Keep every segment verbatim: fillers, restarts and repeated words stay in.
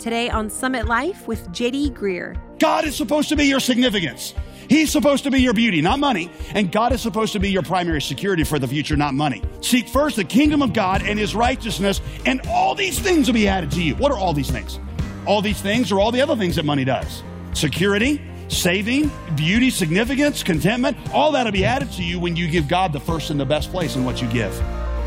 Today on Summit Life with J D Greear. God is supposed to be your significance. He's supposed to be your beauty, not money. And God is supposed to be your primary security for the future, not money. Seek first the kingdom of God and his righteousness, and all these things will be added to you. What are all these things? All these things are all the other things that money does. Security, saving, beauty, significance, contentment, all that will be added to you when you give God the first and the best place in what you give.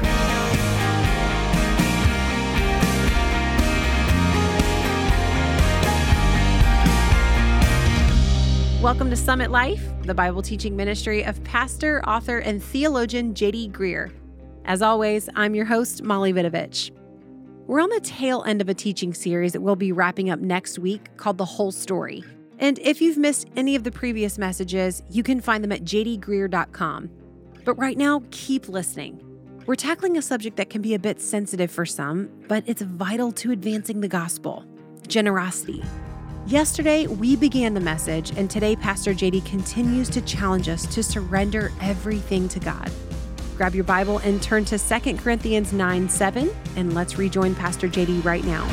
Welcome to Summit Life, the Bible teaching ministry of pastor, author, and theologian J D Greear. As always, I'm your host, Molly Vidovich. We're on the tail end of a teaching series that we'll be wrapping up next week called The Whole Story. And if you've missed any of the previous messages, you can find them at j d greear dot com. But right now, keep listening. We're tackling a subject that can be a bit sensitive for some, but it's vital to advancing the gospel: generosity. Yesterday, we began the message, and today Pastor J D continues to challenge us to surrender everything to God. Grab your Bible and turn to Second Corinthians nine seven, and let's rejoin Pastor J D right now.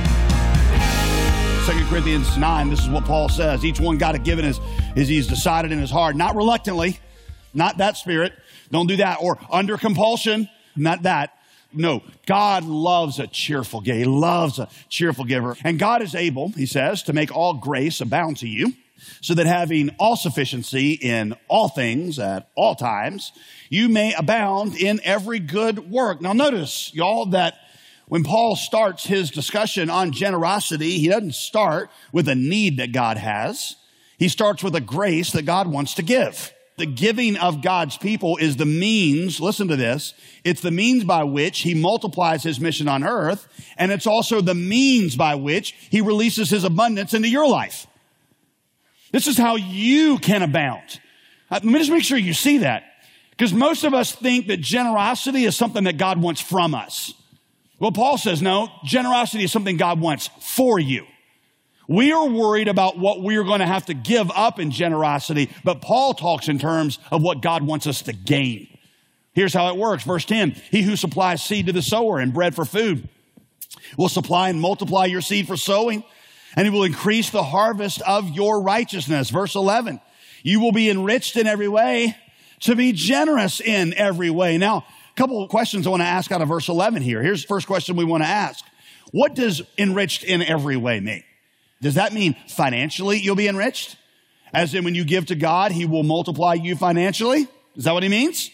Second Corinthians nine, this is what Paul says. Each one got to give it as, as he's decided in his heart, not reluctantly, not that spirit. Don't do that. Or under compulsion, not that. No, God loves a cheerful giver. He loves a cheerful giver. And God is able, he says, to make all grace abound to you, so that having all sufficiency in all things at all times, you may abound in every good work. Now notice, y'all, that when Paul starts his discussion on generosity, he doesn't start with a need that God has. He starts with a grace that God wants to give. The giving of God's people is the means, listen to this, it's the means by which he multiplies his mission on earth, and it's also the means by which he releases his abundance into your life. This is how you can abound. Let me just make sure you see that, because most of us think that generosity is something that God wants from us. Well, Paul says, no, generosity is something God wants for you. We are worried about what we are going to have to give up in generosity, but Paul talks in terms of what God wants us to gain. Here's how it works. Verse ten, he who supplies seed to the sower and bread for food will supply and multiply your seed for sowing, and he will increase the harvest of your righteousness. Verse eleven, you will be enriched in every way to be generous in every way. Now, a couple of questions I want to ask out of verse eleven here. Here's the first question we want to ask. What does enriched in every way mean? Does that mean financially you'll be enriched? As in when you give to God, he will multiply you financially? Is that what he means?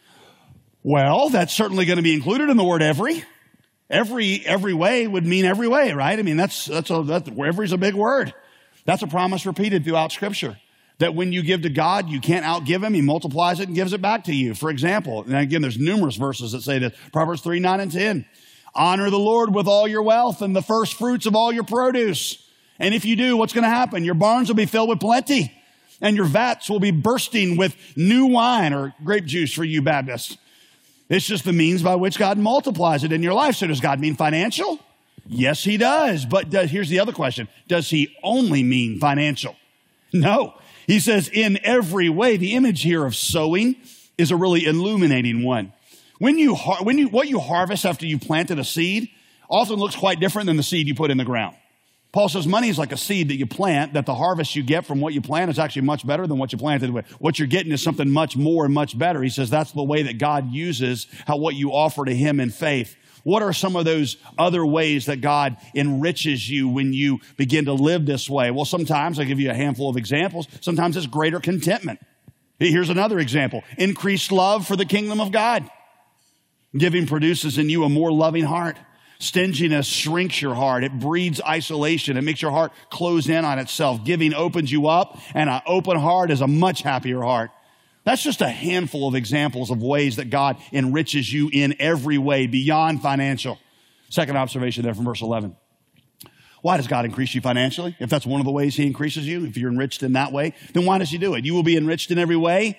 Well, that's certainly going to be included in the word every. Every, every way would mean every way, right? I mean, that's, that's a, that, every's a big word. That's a promise repeated throughout Scripture. That when you give to God, you can't outgive him. He multiplies it and gives it back to you. For example, and again, there's numerous verses that say this. Proverbs three, nine, and ten. Honor the Lord with all your wealth and the first fruits of all your produce. And if you do, what's going to happen? Your barns will be filled with plenty, and your vats will be bursting with new wine, or grape juice for you Baptists. It's just the means by which God multiplies it in your life. So does God mean financial? Yes, he does. But does, here's the other question. Does he only mean financial? No. He says in every way. The image here of sowing is a really illuminating one. When you, when you, what you harvest after you planted a seed often looks quite different than the seed you put in the ground. Paul says money is like a seed that you plant, that the harvest you get from what you plant is actually much better than what you planted with. What you're getting is something much more and much better. He says that's the way that God uses how what you offer to him in faith. What are some of those other ways that God enriches you when you begin to live this way? Well, sometimes I'll give you a handful of examples. Sometimes it's greater contentment. Here's another example. Increased love for the kingdom of God. Giving produces in you a more loving heart. Stinginess shrinks your heart. It breeds isolation. It makes your heart close in on itself. Giving opens you up, and an open heart is a much happier heart. That's just a handful of examples of ways that God enriches you in every way beyond financial. Second observation there from verse eleven. Why does God increase you financially? If that's one of the ways he increases you, if you're enriched in that way, then why does he do it? You will be enriched in every way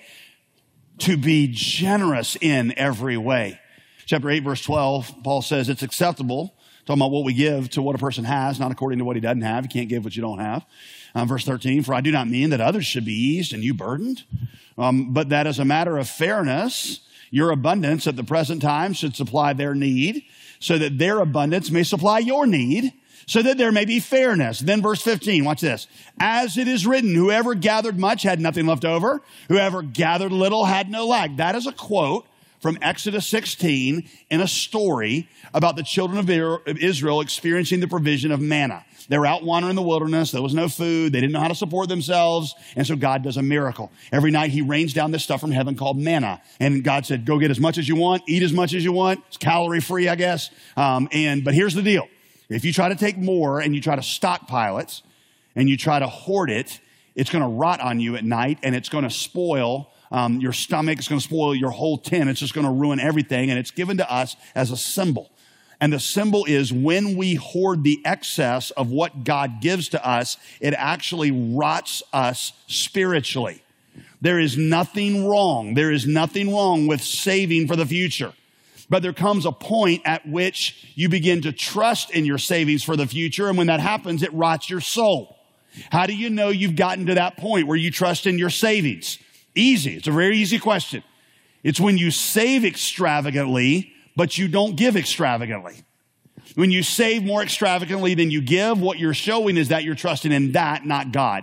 to be generous in every way. Chapter eight, verse twelve, Paul says it's acceptable, talking about what we give to what a person has, not according to what he doesn't have. You can't give what you don't have. Um, verse thirteen, for I do not mean that others should be eased and you burdened, um, but that as a matter of fairness, your abundance at the present time should supply their need, so that their abundance may supply your need, so that there may be fairness. Then verse fifteen, watch this. As it is written, whoever gathered much had nothing left over. Whoever gathered little had no lack. That is a quote from Exodus sixteen in a story about the children of Israel experiencing the provision of manna. They were out wandering in the wilderness. There was no food. They didn't know how to support themselves. And so God does a miracle. Every night he rains down this stuff from heaven called manna. And God said, go get as much as you want, eat as much as you want. It's calorie free, I guess. Um, and, but here's the deal. If you try to take more and you try to stockpile it and you try to hoard it, it's going to rot on you at night and it's going to spoil um, your stomach. It's going to spoil your whole tin. It's just going to ruin everything. And it's given to us as a symbol. And the symbol is when we hoard the excess of what God gives to us, it actually rots us spiritually. There is nothing wrong. There is nothing wrong with saving for the future. But there comes a point at which you begin to trust in your savings for the future. And when that happens, it rots your soul. How do you know you've gotten to that point where you trust in your savings? Easy. It's a very easy question. It's when you save extravagantly, but you don't give extravagantly. When you save more extravagantly than you give, what you're showing is that you're trusting in that, not God.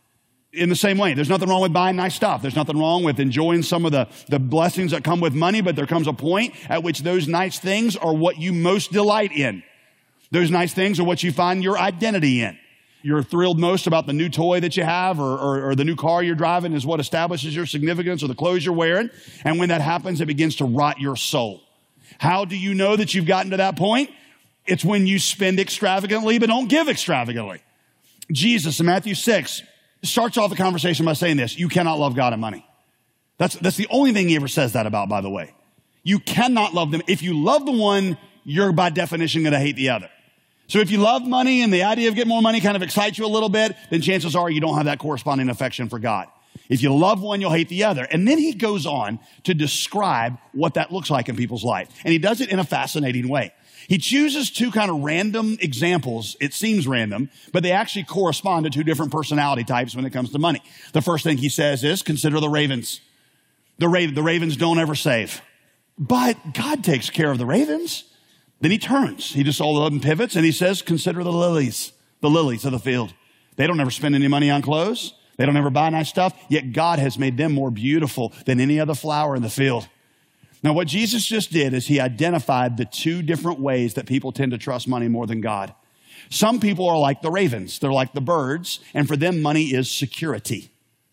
In the same way, there's nothing wrong with buying nice stuff. There's nothing wrong with enjoying some of the, the blessings that come with money, but there comes a point at which those nice things are what you most delight in. Those nice things are what you find your identity in. You're thrilled most about the new toy that you have or, or, or the new car you're driving is what establishes your significance or the clothes you're wearing. And when that happens, it begins to rot your soul. How do you know that you've gotten to that point? It's when you spend extravagantly, but don't give extravagantly. Jesus in Matthew six starts off the conversation by saying this: you cannot love God and money. That's, that's the only thing he ever says that about, by the way. You cannot love them. If you love the one, you're by definition going to hate the other. So if you love money and the idea of getting more money kind of excites you a little bit, then chances are you don't have that corresponding affection for God. If you love one, you'll hate the other. And then he goes on to describe what that looks like in people's life. And he does it in a fascinating way. He chooses two kind of random examples. It seems random, but they actually correspond to two different personality types when it comes to money. The first thing he says is, consider the ravens. The, raven, the ravens don't ever save. But God takes care of the ravens. Then he turns. He just all of a sudden pivots and he says, consider the lilies, the lilies of the field. They don't ever spend any money on clothes. They don't ever buy nice stuff, yet God has made them more beautiful than any other flower in the field. Now, what Jesus just did is he identified the two different ways that people tend to trust money more than God. Some people are like the ravens. They're like the birds, and for them, money is security.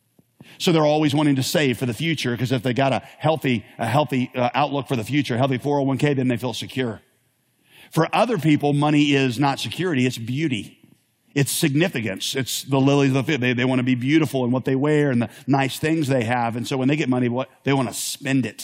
So they're always wanting to save for the future because if they got a healthy, a healthy uh, outlook for the future, a healthy four oh one k, then they feel secure. For other people, money is not security, it's beauty. It's significance. It's the lilies of the field. They, they want to be beautiful in what they wear and the nice things they have. And so when they get money, what they want to spend it.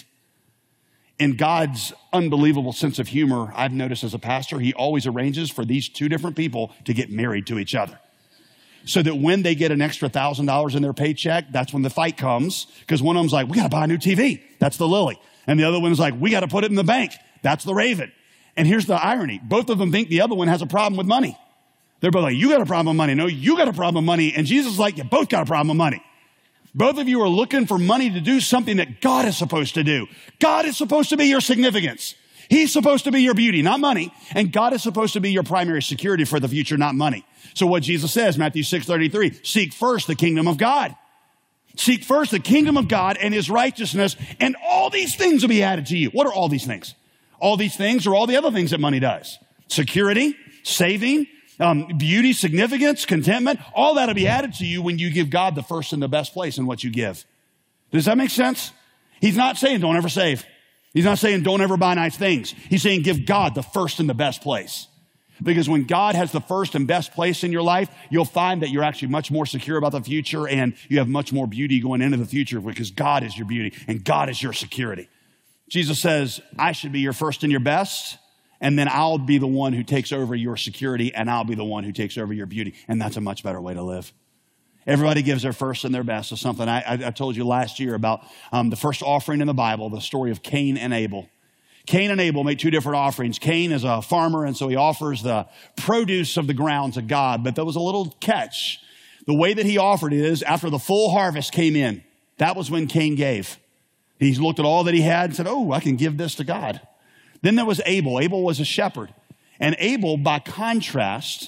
In God's unbelievable sense of humor, I've noticed as a pastor, he always arranges for these two different people to get married to each other. So that when they get an extra one thousand dollars in their paycheck, that's when the fight comes. Because one of them's like, we got to buy a new T V. That's the lily. And the other one's like, we got to put it in the bank. That's the raven. And here's the irony. Both of them think the other one has a problem with money. They're both like, you got a problem with money. No, you got a problem with money. And Jesus is like, you both got a problem with money. Both of you are looking for money to do something that God is supposed to do. God is supposed to be your significance. He's supposed to be your beauty, not money. And God is supposed to be your primary security for the future, not money. So what Jesus says, Matthew six thirty-three, seek first the kingdom of God. Seek first the kingdom of God and his righteousness, and all these things will be added to you. What are all these things? All these things are all the other things that money does. Security, saving, Um, beauty, significance, contentment, all that'll be added to you when you give God the first and the best place in what you give. Does that make sense? He's not saying don't ever save. He's not saying don't ever buy nice things. He's saying give God the first and the best place. Because when God has the first and best place in your life, you'll find that you're actually much more secure about the future and you have much more beauty going into the future because God is your beauty and God is your security. Jesus says, I should be your first and your best. And then I'll be the one who takes over your security and I'll be the one who takes over your beauty. And that's a much better way to live. Everybody gives their first and their best to something. I, I, I told you last year about um, the first offering in the Bible, the story of Cain and Abel. Cain and Abel make two different offerings. Cain is a farmer, and so he offers the produce of the ground to God. But there was a little catch. The way that he offered it is after the full harvest came in, that was when Cain gave. He looked at all that he had and said, oh, I can give this to God. Then there was Abel. Abel was a shepherd. And Abel, by contrast,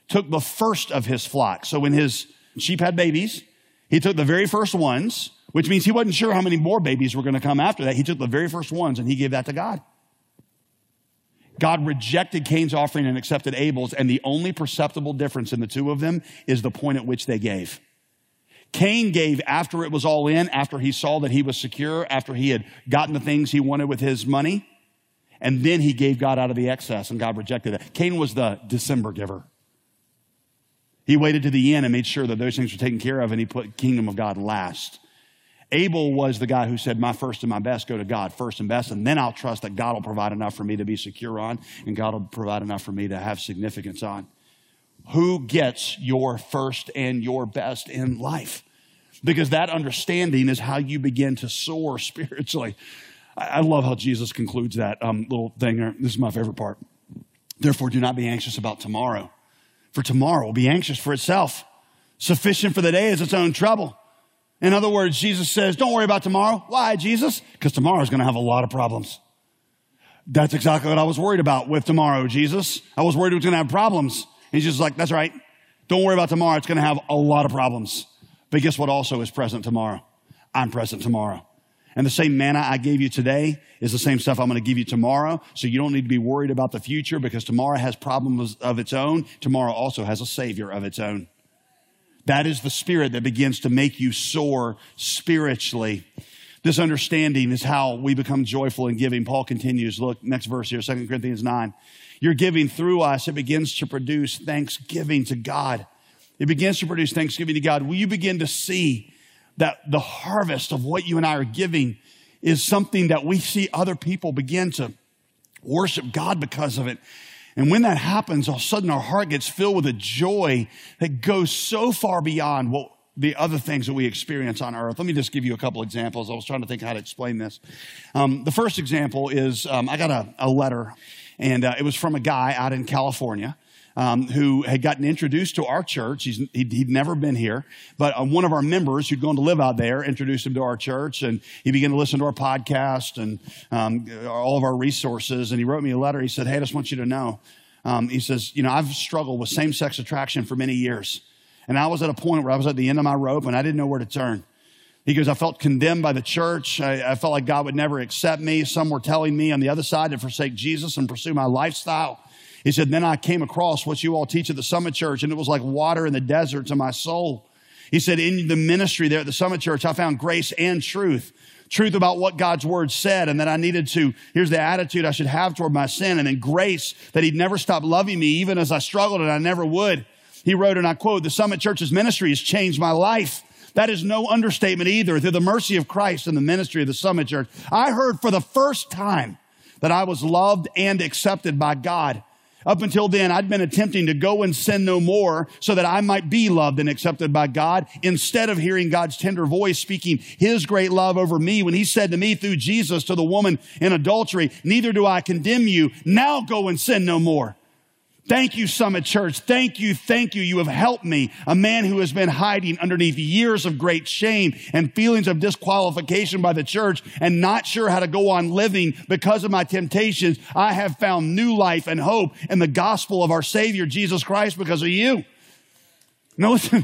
took the first of his flock. So when his sheep had babies, he took the very first ones, which means he wasn't sure how many more babies were going to come after that. He took the very first ones and he gave that to God. God rejected Cain's offering and accepted Abel's, and the only perceptible difference in the two of them is the point at which they gave. Cain gave after it was all in, after he saw that he was secure, after he had gotten the things he wanted with his money, and then he gave God out of the excess, and God rejected it. Cain was the December giver. He waited to the end and made sure that those things were taken care of, and he put kingdom of God last. Abel was the guy who said, my first and my best go to God, first and best, and then I'll trust that God will provide enough for me to be secure on, and God will provide enough for me to have significance on. Who gets your first and your best in life? Because that understanding is how you begin to soar spiritually. I love how Jesus concludes that um, little thing there. This is my favorite part. Therefore, do not be anxious about tomorrow, for tomorrow will be anxious for itself. Sufficient for the day is its own trouble. In other words, Jesus says, don't worry about tomorrow. Why, Jesus? Because tomorrow is going to have a lot of problems. That's exactly what I was worried about with tomorrow, Jesus. I was worried it was going to have problems. And Jesus is like, that's right. Don't worry about tomorrow. It's going to have a lot of problems. But guess what also is present tomorrow? I'm present tomorrow. And the same manna I gave you today is the same stuff I'm going to give you tomorrow. So you don't need to be worried about the future because tomorrow has problems of its own. Tomorrow also has a Savior of its own. That is the spirit that begins to make you soar spiritually. This understanding is how we become joyful in giving. Paul continues. Look, next verse here, Second Corinthians nine. You're giving through us. It begins to produce thanksgiving to God. It begins to produce thanksgiving to God. Will you begin to see that the harvest of what you and I are giving is something that we see other people begin to worship God because of it? And when that happens, all of a sudden our heart gets filled with a joy that goes so far beyond what the other things that we experience on earth. Let me just give you a couple examples. I was trying to think how to explain this. Um, the first example is um, I got a, a letter, and uh, it was from a guy out in California. Um, who had gotten introduced to our church. He's, he'd, he'd never been here, but uh, one of our members who'd gone to live out there introduced him to our church, and he began to listen to our podcast and um, all of our resources, and he wrote me a letter. He said, hey, I just want you to know. Um, he says, you know, I've struggled with same-sex attraction for many years, and I was at a point where I was at the end of my rope, and I didn't know where to turn. He goes, I felt condemned by the church. I, I felt like God would never accept me. Some were telling me on the other side to forsake Jesus and pursue my lifestyle. He said, then I came across what you all teach at the Summit Church, and it was like water in the desert to my soul. He said, in the ministry there at the Summit Church, I found grace and truth. Truth about what God's word said, and that I needed to, here's the attitude I should have toward my sin, and then grace that he'd never stop loving me even as I struggled, and I never would. He wrote, and I quote, the Summit Church's ministry has changed my life. That is no understatement either. Through the mercy of Christ and the ministry of the Summit Church, I heard for the first time that I was loved and accepted by God. Up until then, I'd been attempting to go and sin no more so that I might be loved and accepted by God, instead of hearing God's tender voice speaking his great love over me when he said to me through Jesus to the woman in adultery, neither do I condemn you. Now go and sin no more. Thank you, Summit Church. Thank you, thank you. You have helped me, a man who has been hiding underneath years of great shame and feelings of disqualification by the church and not sure how to go on living because of my temptations. I have found new life and hope in the gospel of our Savior, Jesus Christ, because of you. No, listen.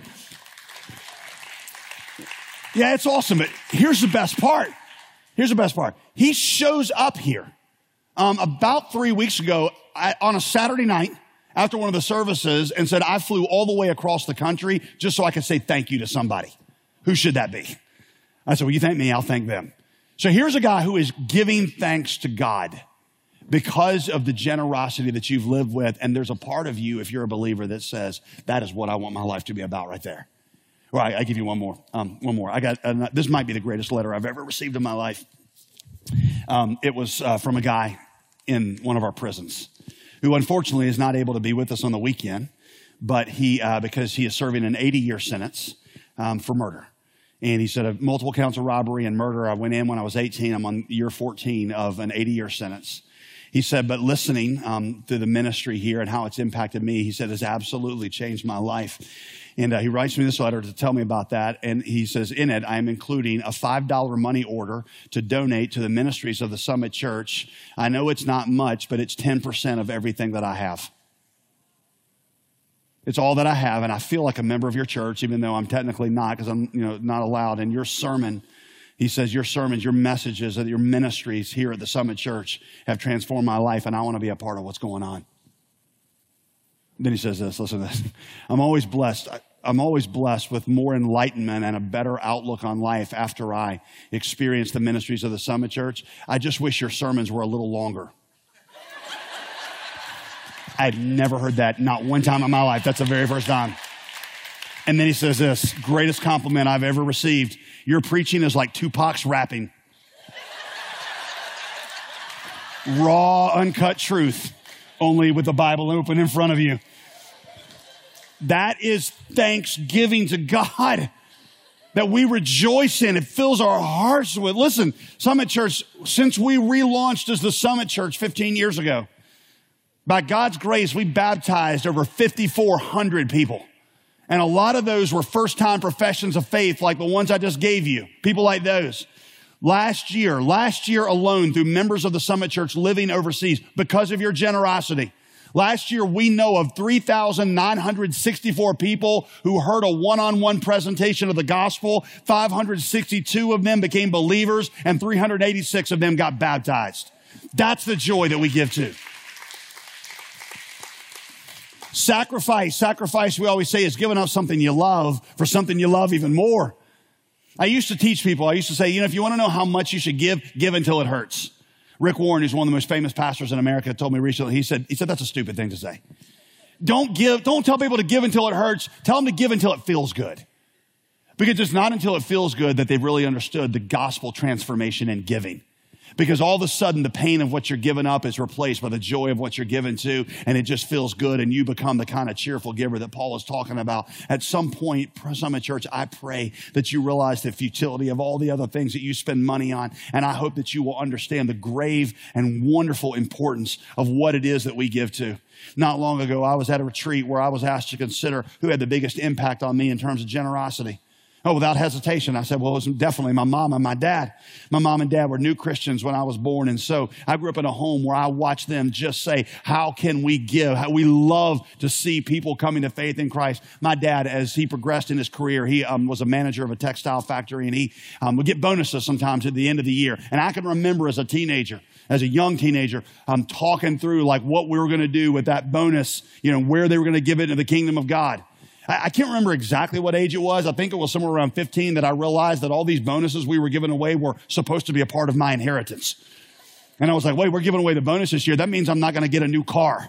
Yeah, it's awesome, but here's the best part. Here's the best part. He shows up here um, about three weeks ago I, on a Saturday night, after one of the services, and said, I flew all the way across the country just so I could say thank you to somebody. Who should that be? I said, well, you thank me, I'll thank them. So here's a guy who is giving thanks to God because of the generosity that you've lived with. And there's a part of you, if you're a believer, that says, that is what I want my life to be about right there. All right, I give you one more. Um, one more. I got uh, this might be the greatest letter I've ever received in my life. Um, it was uh, from a guy in one of our prisons, who unfortunately is not able to be with us on the weekend, but he, uh, because he is serving an eighty-year sentence um, for murder. And he said, of multiple counts of robbery and murder. I went in when I was eighteen. I'm on year fourteen of an eighty-year sentence. He said, but listening um, to the ministry here and how it's impacted me, he said, has absolutely changed my life. And uh, he writes me this letter to tell me about that. And he says, in it, I am including a five dollar money order to donate to the ministries of the Summit Church. I know it's not much, but it's ten percent of everything that I have. It's all that I have, and I feel like a member of your church, even though I'm technically not, because I'm, you know, not allowed. And your sermon, he says, your sermons, your messages, your ministries here at the Summit Church have transformed my life, and I want to be a part of what's going on. Then he says this, listen to this. I'm always blessed. I'm always blessed with more enlightenment and a better outlook on life after I experience the ministries of the Summit Church. I just wish your sermons were a little longer. I'd never heard that, not one time in my life. That's the very first time. And then he says this, greatest compliment I've ever received. Your preaching is like Tupac's rapping. Raw, uncut truth, only with the Bible open in front of you. That is thanksgiving to God that we rejoice in. It fills our hearts with, listen, Summit Church, since we relaunched as the Summit Church fifteen years ago, by God's grace, we baptized over fifty-four hundred people. And a lot of those were first-time professions of faith like the ones I just gave you, people like those. Last year, last year alone, through members of the Summit Church living overseas, because of your generosity, last year we know of three thousand nine hundred sixty-four people who heard a one-on-one presentation of the gospel. five hundred sixty-two of them became believers, and three hundred eighty-six of them got baptized. That's the joy that we give to. Sacrifice, sacrifice, we always say, is giving up something you love for something you love even more. I used to teach people, I used to say, you know, if you want to know how much you should give, give until it hurts. Rick Warren, who's one of the most famous pastors in America, told me recently, he said, he said, that's a stupid thing to say. Don't give, don't tell people to give until it hurts. Tell them to give until it feels good. Because it's not until it feels good that they've really understood the gospel transformation in giving. Because all of a sudden, the pain of what you're giving up is replaced by the joy of what you're given to, and it just feels good, and you become the kind of cheerful giver that Paul is talking about. At some point, Summit Church, I pray that you realize the futility of all the other things that you spend money on, and I hope that you will understand the grave and wonderful importance of what it is that we give to. Not long ago, I was at a retreat where I was asked to consider who had the biggest impact on me in terms of generosity. Oh, without hesitation, I said, well, it was definitely my mom and my dad. My mom and dad were new Christians when I was born. And so I grew up in a home where I watched them just say, how can we give? How we love to see people coming to faith in Christ. My dad, as he progressed in his career, he um, was a manager of a textile factory, and he um, would get bonuses sometimes at the end of the year. And I can remember as a teenager, as a young teenager, I'm um, talking through like what we were going to do with that bonus, you know, where they were going to give it to the kingdom of God. I can't remember exactly what age it was. I think it was somewhere around fifteen that I realized that all these bonuses we were giving away were supposed to be a part of my inheritance. And I was like, wait, we're giving away the bonus this year. That means I'm not going to get a new car.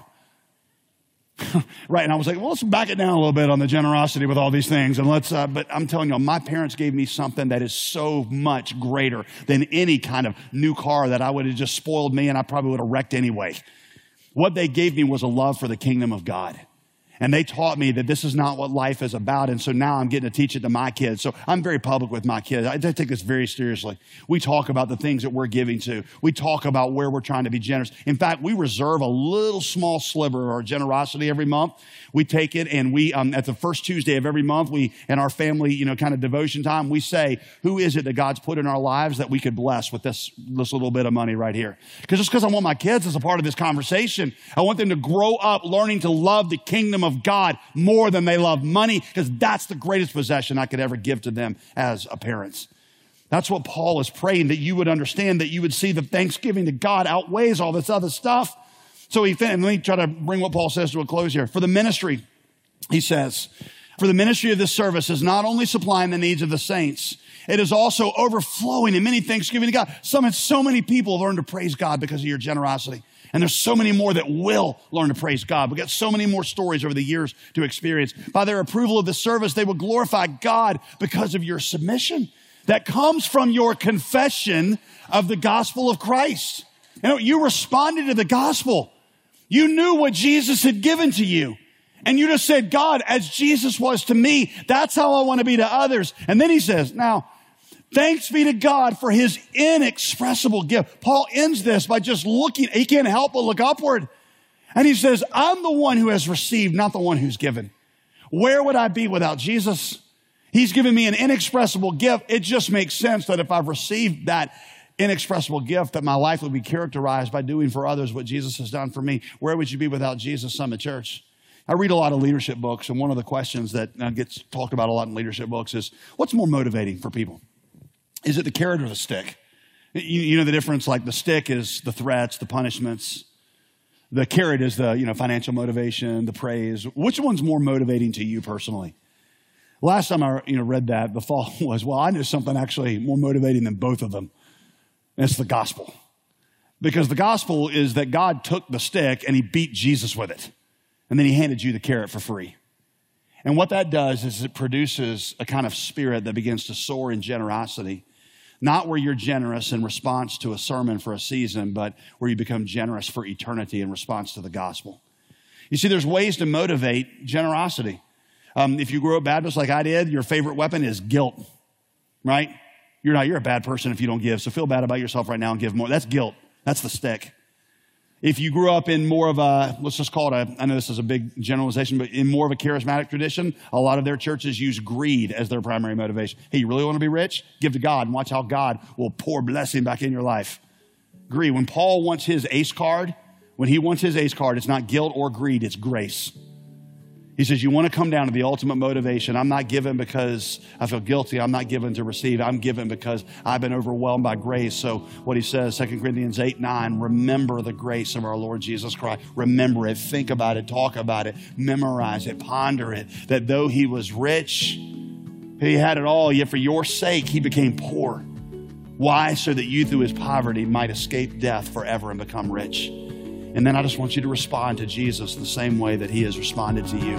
Right. And I was like, well, let's back it down a little bit on the generosity with all these things. And let's, uh, but I'm telling you, my parents gave me something that is so much greater than any kind of new car that I would have just spoiled me and I probably would have wrecked anyway. What they gave me was a love for the kingdom of God. And they taught me that this is not what life is about. And so now I'm getting to teach it to my kids. So I'm very public with my kids. I take this very seriously. We talk about the things that we're giving to. We talk about where we're trying to be generous. In fact, we reserve a little small sliver of our generosity every month. We take it and we, um, at the first Tuesday of every month, we, in our family, you know, kind of devotion time, we say, who is it that God's put in our lives that we could bless with this, this little bit of money right here? Because just because I want my kids as a part of this conversation, I want them to grow up learning to love the kingdom of God more than they love money, because that's the greatest possession I could ever give to them as a parent. That's what Paul is praying, that you would understand, that you would see that thanksgiving to God outweighs all this other stuff. So he, and let me try to bring what Paul says to a close here. For the ministry, he says, for the ministry of this service is not only supplying the needs of the saints, it is also overflowing in many thanksgiving to God. Some, so many people have learned to praise God because of your generosity. And there's so many more that will learn to praise God. We've got so many more stories over the years to experience. By their approval of the service, they will glorify God because of your submission that comes from your confession of the gospel of Christ. You know, you responded to the gospel. You knew what Jesus had given to you. And you just said, God, as Jesus was to me, that's how I want to be to others. And then he says, now, thanks be to God for his inexpressible gift. Paul ends this by just looking. He can't help but look upward. And he says, I'm the one who has received, not the one who's given. Where would I be without Jesus? He's given me an inexpressible gift. It just makes sense that if I've received that inexpressible gift, that my life would be characterized by doing for others what Jesus has done for me. Where would you be without Jesus, Summit Church? I read a lot of leadership books, and one of the questions that uh, gets talked about a lot in leadership books is, what's more motivating for people? Is it the carrot or the stick? You, you know the difference, like the stick is the threats, the punishments. The carrot is the, you know, financial motivation, the praise. Which one's more motivating to you personally? Last time I you know, read that, the thought was, well, I know something actually more motivating than both of them. And it's the gospel. Because the gospel is that God took the stick and he beat Jesus with it. And then he handed you the carrot for free. And what that does is it produces a kind of spirit that begins to soar in generosity. Not where you're generous in response to a sermon for a season, but where you become generous for eternity in response to the gospel. You see, there's ways to motivate generosity. Um, if you grew up Baptist like I did, your favorite weapon is guilt, right? You're not, you're a bad person if you don't give, so feel bad about yourself right now and give more. That's guilt. That's the stick. If you grew up in more of a, let's just call it a, I know this is a big generalization, but in more of a charismatic tradition, a lot of their churches use greed as their primary motivation. Hey, you really want to be rich? Give to God and watch how God will pour blessing back in your life. Greed. When Paul wants his ace card, when he wants his ace card, it's not guilt or greed, it's grace. He says, you want to come down to the ultimate motivation. I'm not given because I feel guilty. I'm not given to receive. I'm given because I've been overwhelmed by grace. So what he says, Second Corinthians eight, nine, remember the grace of our Lord Jesus Christ. Remember it, think about it, talk about it, memorize it, ponder it. That though he was rich, he had it all, yet for your sake, he became poor. Why? So that you through his poverty might escape death forever and become rich. And then I just want you to respond to Jesus the same way that he has responded to you.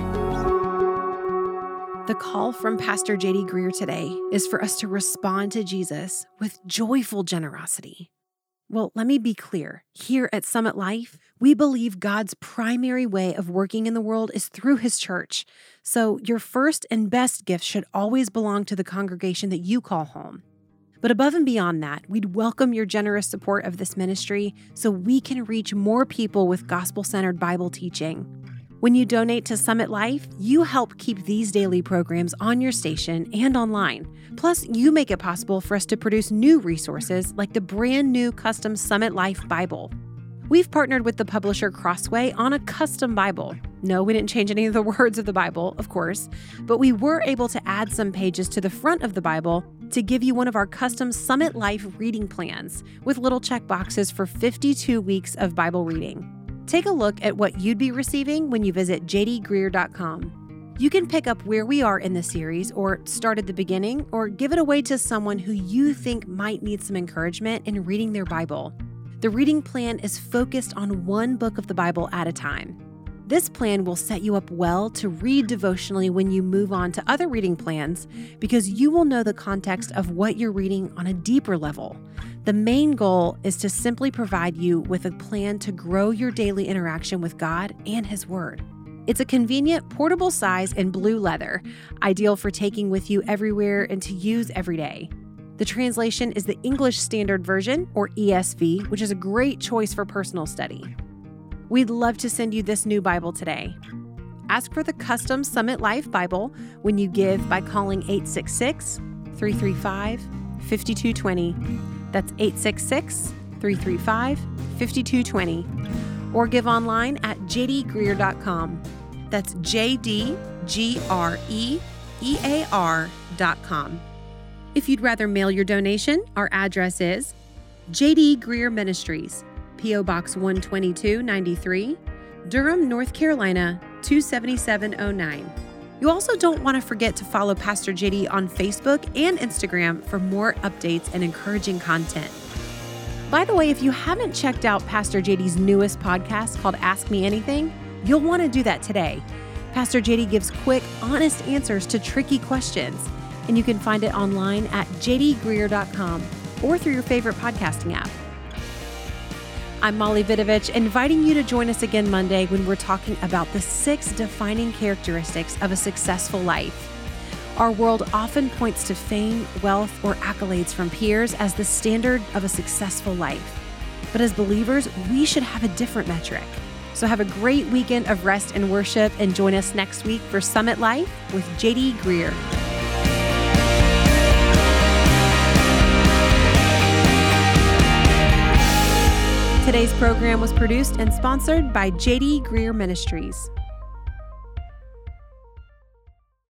The call from Pastor J D Greear today is for us to respond to Jesus with joyful generosity. Well, let me be clear. Here at Summit Life, we believe God's primary way of working in the world is through his church. So your first and best gift should always belong to the congregation that you call home. But above and beyond that, we'd welcome your generous support of this ministry so we can reach more people with gospel-centered Bible teaching. When you donate to Summit Life, you help keep these daily programs on your station and online. Plus, you make it possible for us to produce new resources like the brand new custom Summit Life Bible. We've partnered with the publisher Crossway on a custom Bible. No, we didn't change any of the words of the Bible, of course, but we were able to add some pages to the front of the Bible to give you one of our custom Summit Life reading plans with little check boxes for fifty-two weeks of Bible reading. Take a look at what you'd be receiving when you visit j d greear dot com. You can pick up where we are in the series or start at the beginning or give it away to someone who you think might need some encouragement in reading their Bible. The reading plan is focused on one book of the Bible at a time. This plan will set you up well to read devotionally when you move on to other reading plans because you will know the context of what you're reading on a deeper level. The main goal is to simply provide you with a plan to grow your daily interaction with God and His Word. It's a convenient, portable size in blue leather, ideal for taking with you everywhere and to use every day. The translation is the English Standard Version, or E S V, which is a great choice for personal study. We'd love to send you this new Bible today. Ask for the custom Summit Life Bible when you give by calling eight six six, three three five, five two two zero. That's eight six six, three three five, five two two zero. Or give online at j d greear dot com. That's J D G R E E A R dot com. If you'd rather mail your donation, our address is J D Greear Ministries, P O Box one twenty-two ninety-three, Durham, North Carolina, two seven seven oh nine. You also don't want to forget to follow Pastor J D on Facebook and Instagram for more updates and encouraging content. By the way, if you haven't checked out Pastor J D's newest podcast called Ask Me Anything, you'll want to do that today. Pastor J D gives quick, honest answers to tricky questions, and you can find it online at j d greear dot com or through your favorite podcasting app. I'm Molly Vidovich, inviting you to join us again Monday when we're talking about the six defining characteristics of a successful life. Our world often points to fame, wealth, or accolades from peers as the standard of a successful life. But as believers, we should have a different metric. So have a great weekend of rest and worship, and join us next week for Summit Life with J D Greear. Today's program was produced and sponsored by J D Greear Ministries.